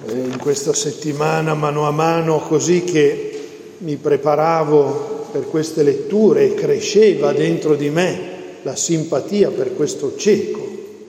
in questa settimana, mano a mano, così che mi preparavo per queste letture, cresceva dentro di me la simpatia per questo cieco.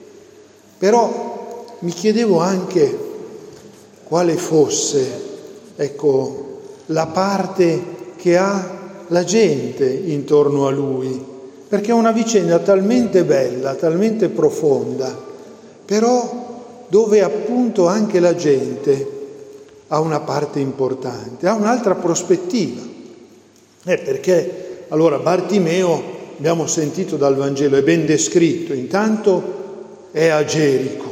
Però mi chiedevo anche quale fosse, la parte che ha la gente intorno a lui, perché è una vicenda talmente bella, talmente profonda, però dove appunto anche la gente ha una parte importante, ha un'altra prospettiva. Perché allora Bartimeo, abbiamo sentito dal Vangelo, è ben descritto, intanto è a Gerico,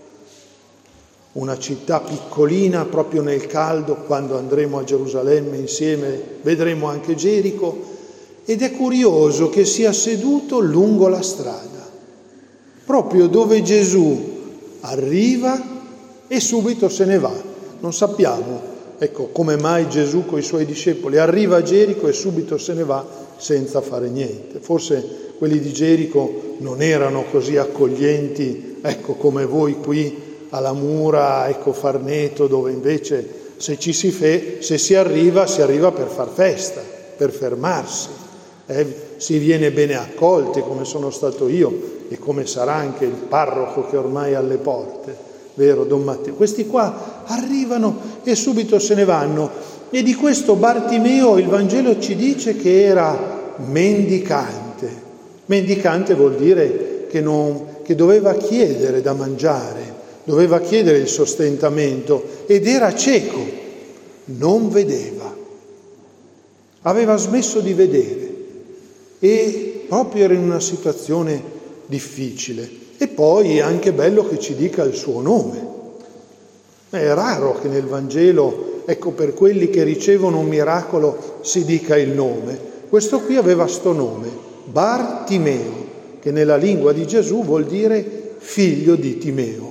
una città piccolina proprio nel caldo. Quando andremo a Gerusalemme insieme vedremo anche Gerico, ed è curioso che sia seduto lungo la strada, proprio dove Gesù arriva e subito se ne va. Non sappiamo, come mai Gesù con i suoi discepoli arriva a Gerico e subito se ne va senza fare niente. Forse quelli di Gerico non erano così accoglienti, come voi qui alla Mura, Farneto, dove invece se si arriva per far festa, per fermarsi, si viene bene accolti, come sono stato io e come sarà anche il parroco che ormai è alle porte, vero Don Matteo? Questi qua arrivano e subito se ne vanno. E di questo Bartimeo il Vangelo ci dice che era mendicante. Mendicante vuol dire che doveva chiedere da mangiare, doveva chiedere il sostentamento, ed era cieco, non vedeva, aveva smesso di vedere e proprio era in una situazione difficile. E poi è anche bello che ci dica il suo nome. È raro che nel Vangelo, per quelli che ricevono un miracolo, si dica il nome. Questo qui aveva sto nome, Bartimeo, che nella lingua di Gesù vuol dire figlio di Timeo.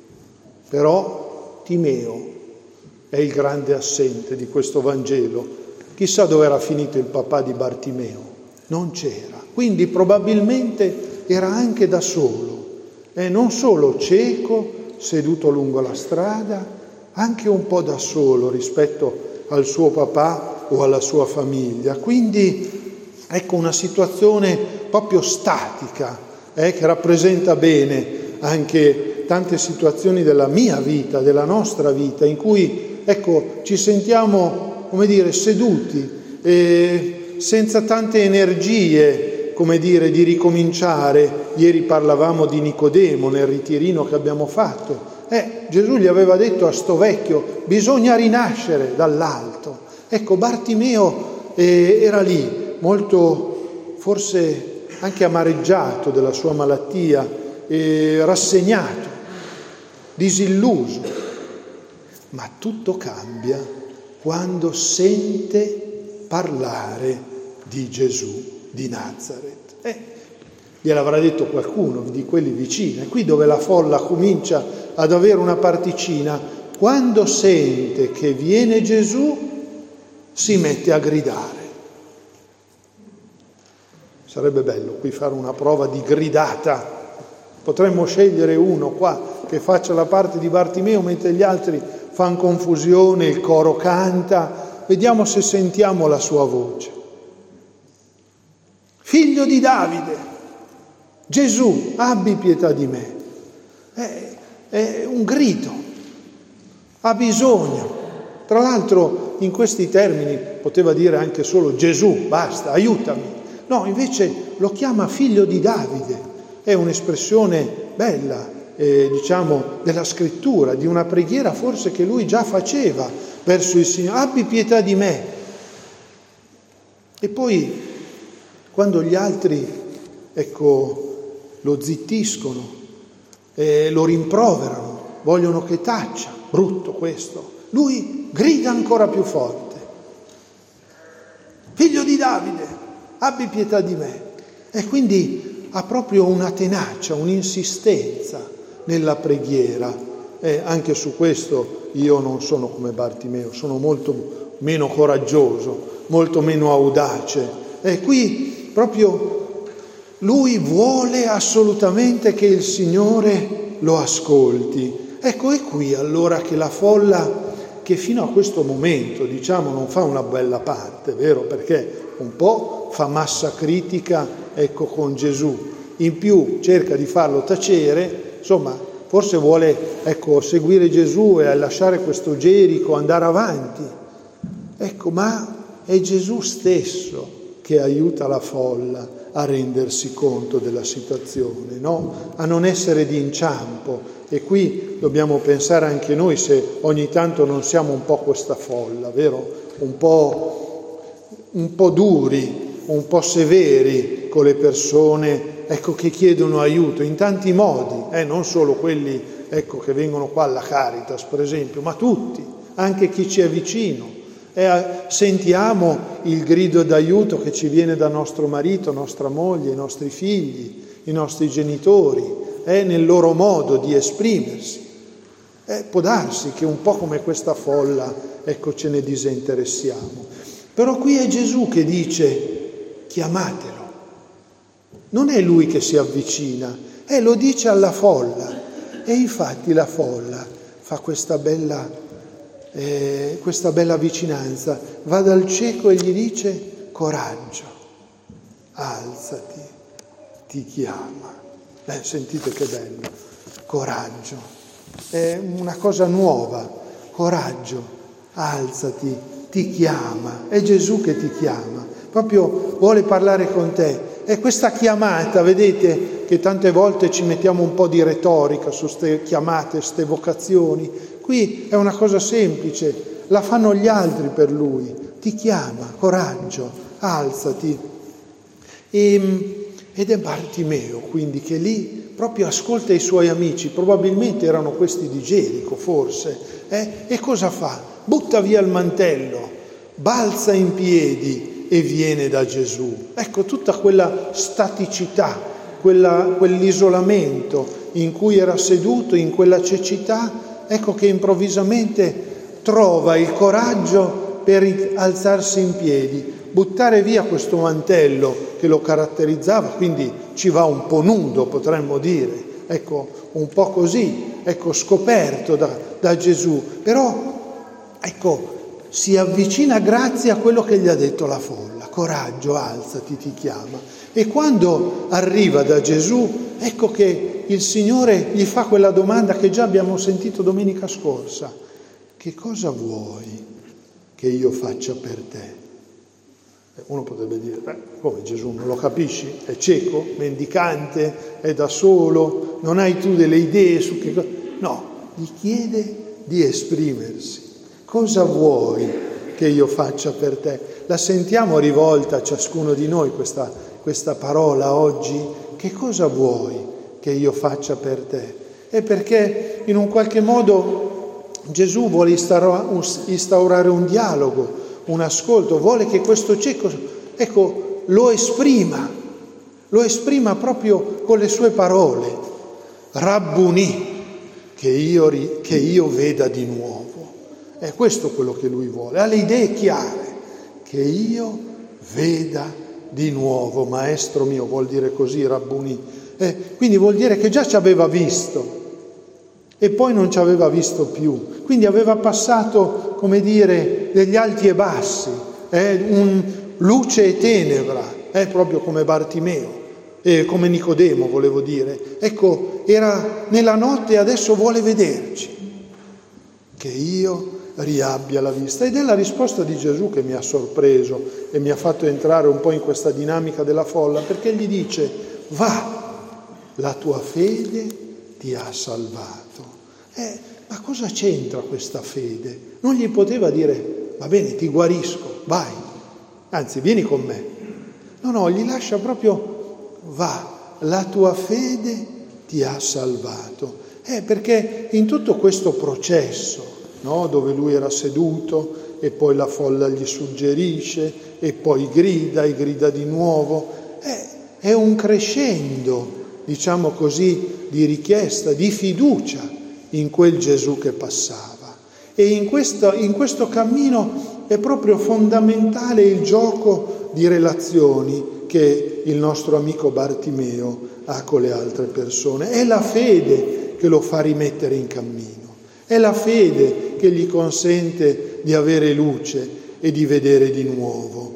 Però Timeo è il grande assente di questo Vangelo. Chissà dove era finito il papà di Bartimeo. Non c'era. Quindi probabilmente era anche da solo, non solo cieco, seduto lungo la strada, anche un po' da solo rispetto al suo papà o alla sua famiglia. Quindi una situazione proprio statica, che rappresenta bene anche tante situazioni della mia vita, della nostra vita, in cui ci sentiamo, seduti, senza tante energie, di ricominciare. Ieri parlavamo di Nicodemo nel ritirino che abbiamo fatto. Gesù gli aveva detto a sto vecchio: bisogna rinascere dall'alto. Bartimeo era lì, molto forse anche amareggiato della sua malattia, rassegnato, disilluso. Ma tutto cambia quando sente parlare di Gesù di Nazaret. Gliel'avrà detto qualcuno di quelli vicini. È qui dove la folla comincia ad avere una particina. Quando sente che viene Gesù, si mette a gridare. Sarebbe bello qui fare una prova di gridata. Potremmo scegliere uno qua che faccia la parte di Bartimeo mentre gli altri fanno confusione, il coro canta. Vediamo se sentiamo la sua voce. Figlio di Davide, Gesù, abbi pietà di me. È un grido, ha bisogno. Tra l'altro in questi termini poteva dire anche solo Gesù, basta, aiutami. No, invece lo chiama figlio di Davide. È un'espressione bella, della scrittura, di una preghiera forse che lui già faceva verso il Signore. Abbi pietà di me. E poi quando gli altri, lo zittiscono, lo rimproverano, vogliono che taccia, brutto questo, lui grida ancora più forte. Figlio di Davide, abbi pietà di me. E quindi ha proprio una tenacia, un'insistenza nella preghiera. Anche su questo io non sono come Bartimeo, sono molto meno coraggioso, molto meno audace. E qui proprio lui vuole assolutamente che il Signore lo ascolti. Ecco, è qui allora che la folla, che fino a questo momento, diciamo, non fa una bella parte, vero? Perché un po' fa massa critica, ecco, con Gesù, in più cerca di farlo tacere, insomma, forse vuole, ecco, seguire Gesù e lasciare questo Gerico, andare avanti. Ecco, ma è Gesù stesso che aiuta la folla a rendersi conto della situazione, no? A non essere di inciampo. E qui dobbiamo pensare anche noi se ogni tanto non siamo un po' questa folla, vero? Un po' duri, un po' severi con le persone, ecco, che chiedono aiuto in tanti modi, non solo quelli, ecco, che vengono qua alla Caritas, per esempio, ma tutti, anche chi ci è vicino. Sentiamo il grido d'aiuto che ci viene da nostro marito, nostra moglie, i nostri figli, i nostri genitori, nel loro modo di esprimersi. Può darsi che un po' come questa folla, ecco, ce ne disinteressiamo. Però qui è Gesù che dice: chiamatelo. Non è lui che si avvicina, lo dice alla folla. E infatti la folla fa questa bella vicinanza, va dal cieco e gli dice: coraggio, alzati, ti chiama. Sentite che bello, coraggio, è una cosa nuova, coraggio, alzati, ti chiama, è Gesù che ti chiama, proprio vuole parlare con te. E questa chiamata, vedete che tante volte ci mettiamo un po' di retorica su ste chiamate, ste vocazioni. Qui è una cosa semplice, la fanno gli altri per lui. Ti chiama, coraggio, alzati. Ed è Bartimeo, quindi, che lì proprio ascolta i suoi amici, probabilmente erano questi di Gerico, forse. E cosa fa? Butta via il mantello, balza in piedi e viene da Gesù. Ecco, tutta quella staticità, quell'isolamento in cui era seduto, in quella cecità, ecco che improvvisamente trova il coraggio per alzarsi in piedi, buttare via questo mantello che lo caratterizzava, quindi ci va un po' nudo, potremmo dire, ecco, un po' così, ecco, scoperto da Gesù, però, ecco, si avvicina grazie a quello che gli ha detto la folla: coraggio, alzati, ti chiama. E quando arriva da Gesù, ecco che il Signore gli fa quella domanda che già abbiamo sentito domenica scorsa: che cosa vuoi che io faccia per te? Uno potrebbe dire: come, Gesù, non lo capisci? È cieco, mendicante, è da solo, non hai tu delle idee su che cosa? No, gli chiede di esprimersi. Cosa vuoi che io faccia per te? La sentiamo rivolta a ciascuno di noi questa parola oggi? Che cosa vuoi che io faccia per te? È perché in un qualche modo Gesù vuole instaurare un dialogo, un ascolto, vuole che questo cieco, ecco, lo esprima proprio con le sue parole: Rabbuni, che io veda di nuovo. È questo quello che lui vuole, ha le idee chiare: che io veda di nuovo, maestro mio, vuol dire così, Rabbuni. Quindi vuol dire che già ci aveva visto e poi non ci aveva visto più, quindi aveva passato, come dire, degli alti e bassi, luce e tenebra, proprio come Bartimeo, come Nicodemo, volevo dire. Ecco, era nella notte e adesso vuole vederci, che io riabbia la vista. Ed è la risposta di Gesù che mi ha sorpreso e mi ha fatto entrare un po' in questa dinamica della folla, perché gli dice: va, la tua fede ti ha salvato. Ma cosa c'entra questa fede? Non gli poteva dire: va bene, ti guarisco, vai, anzi vieni con me. No, gli lascia proprio: va, la tua fede ti ha salvato. Perché in tutto questo processo, no, dove lui era seduto e poi la folla gli suggerisce e poi grida e grida di nuovo, è un crescendo, diciamo così, di richiesta, di fiducia in quel Gesù che passava. E in questo cammino è proprio fondamentale il gioco di relazioni che il nostro amico Bartimeo ha con le altre persone. È la fede che lo fa rimettere in cammino, è la fede che gli consente di avere luce e di vedere di nuovo.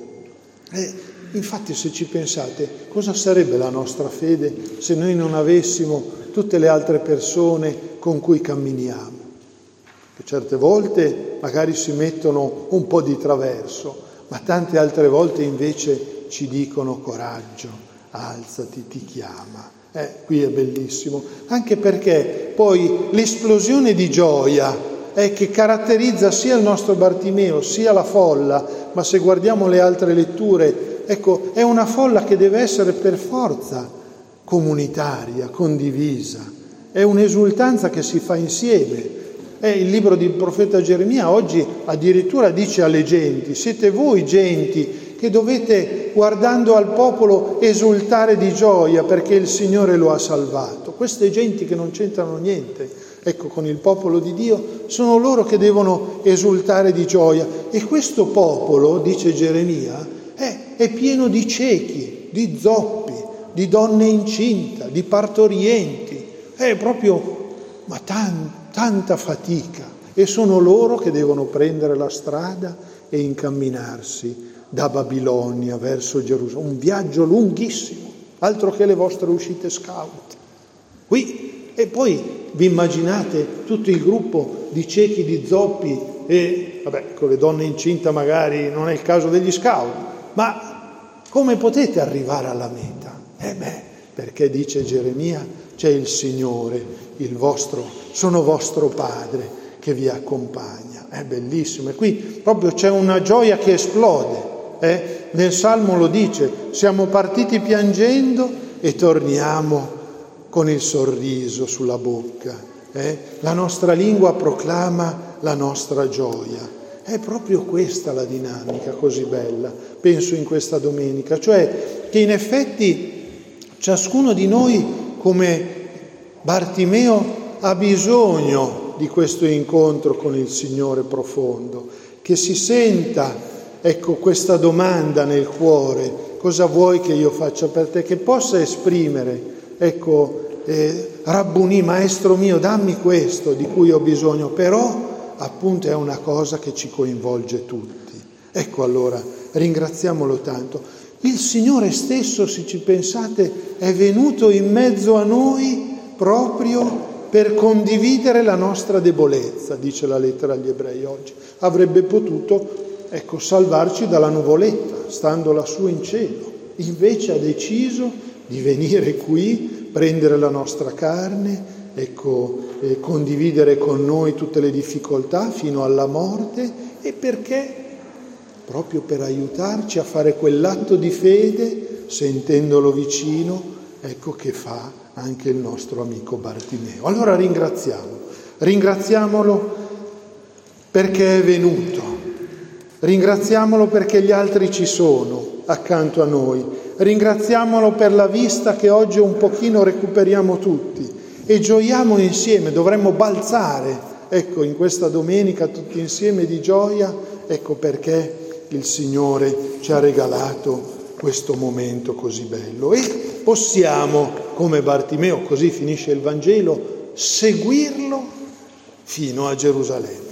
Infatti, se ci pensate, cosa sarebbe la nostra fede se noi non avessimo tutte le altre persone con cui camminiamo? Che certe volte magari si mettono un po' di traverso, ma tante altre volte invece ci dicono: coraggio, alzati, ti chiama. Qui è bellissimo, anche perché poi l'esplosione di gioia che caratterizza sia il nostro Bartimeo sia la folla, ma se guardiamo le altre letture, ecco, è una folla che deve essere per forza comunitaria, condivisa, è un'esultanza che si fa insieme. Il libro del profeta Geremia oggi addirittura dice alle genti: siete voi genti che dovete, guardando al popolo, esultare di gioia perché il Signore lo ha salvato. Queste genti che non c'entrano niente, ecco, con il popolo di Dio, sono loro che devono esultare di gioia. E questo popolo, dice Geremia, è pieno di ciechi, di zoppi, di donne incinta, di partorienti. È proprio, ma tanta fatica. E sono loro che devono prendere la strada e incamminarsi da Babilonia verso Gerusalemme. Un viaggio lunghissimo, altro che le vostre uscite scout. Qui, e poi vi immaginate tutto il gruppo di ciechi, di zoppi e, con le donne incinta magari non è il caso degli scout, ma come potete arrivare alla meta? Perché dice Geremia, c'è il Signore, sono vostro Padre che vi accompagna. È bellissimo. E qui proprio c'è una gioia che esplode. Nel Salmo lo dice: siamo partiti piangendo e torniamo con il sorriso sulla bocca. La nostra lingua proclama la nostra gioia. È proprio questa la dinamica così bella, penso, in questa domenica, cioè che in effetti ciascuno di noi, come Bartimeo, ha bisogno di questo incontro con il Signore profondo, che si senta, ecco, questa domanda nel cuore: cosa vuoi che io faccia per te? Che possa esprimere, ecco, Rabbuni, maestro mio, dammi questo di cui ho bisogno, però appunto è una cosa che ci coinvolge tutti. Ecco, allora ringraziamolo tanto. Il Signore stesso, se ci pensate, è venuto in mezzo a noi proprio per condividere la nostra debolezza, dice la lettera agli Ebrei oggi. Avrebbe potuto, ecco, salvarci dalla nuvoletta, stando lassù in cielo. Invece ha deciso di venire qui, prendere la nostra carne, ecco, condividere con noi tutte le difficoltà fino alla morte. E perché? Proprio per aiutarci a fare quell'atto di fede, sentendolo vicino, ecco, che fa anche il nostro amico Bartimeo. Allora ringraziamolo perché è venuto, ringraziamolo perché gli altri ci sono accanto a noi, ringraziamolo per la vista che oggi un pochino recuperiamo tutti e gioiamo insieme. Dovremmo balzare, ecco, in questa domenica tutti insieme di gioia, ecco, perché il Signore ci ha regalato questo momento così bello e possiamo, come Bartimeo, così finisce il Vangelo, seguirlo fino a Gerusalemme.